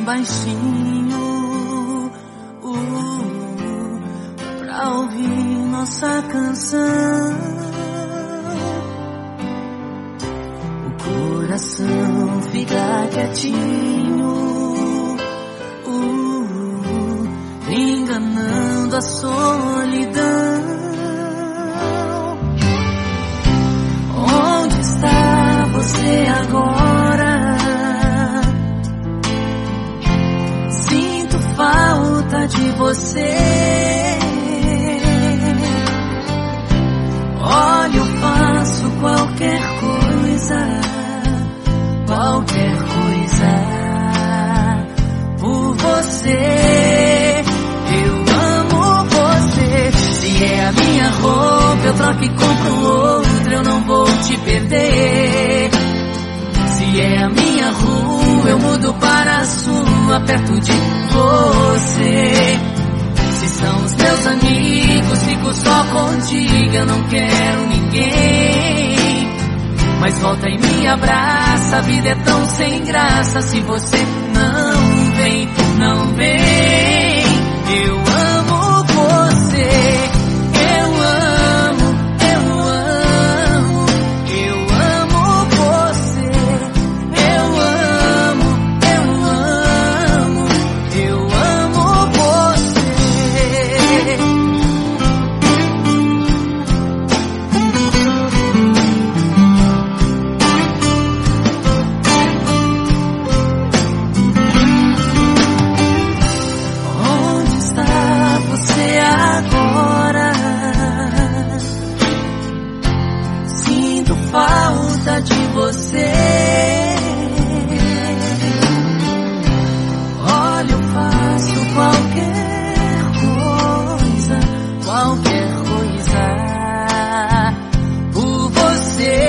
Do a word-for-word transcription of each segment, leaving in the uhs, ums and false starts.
baixinho uh, pra ouvir nossa canção. O coração fica quietinho uh, enganando a solidão. Onde está você agora? Sinto falta de você. Olha, eu faço qualquer coisa, qualquer coisa por você. Eu amo você. Se é a minha roupa, eu troco e compro outra, eu não vou te perder. Se é a minha rua, eu mudo para a sua, perto de você. Se são os meus amigos, fico só contigo, eu não quero ninguém. Mas volta e me abraça, a vida é tão sem graça. Se você não vem, não vem. Eu amo você. Você, olha, eu faço qualquer coisa, qualquer coisa por você.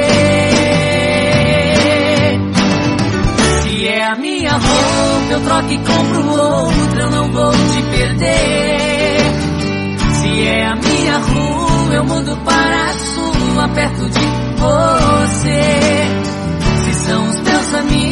Se é a minha roupa, eu troco e compro outra, eu não vou te perder. Se é a minha rua, eu mudo para a sua, perto de você. Se são os meus amigos,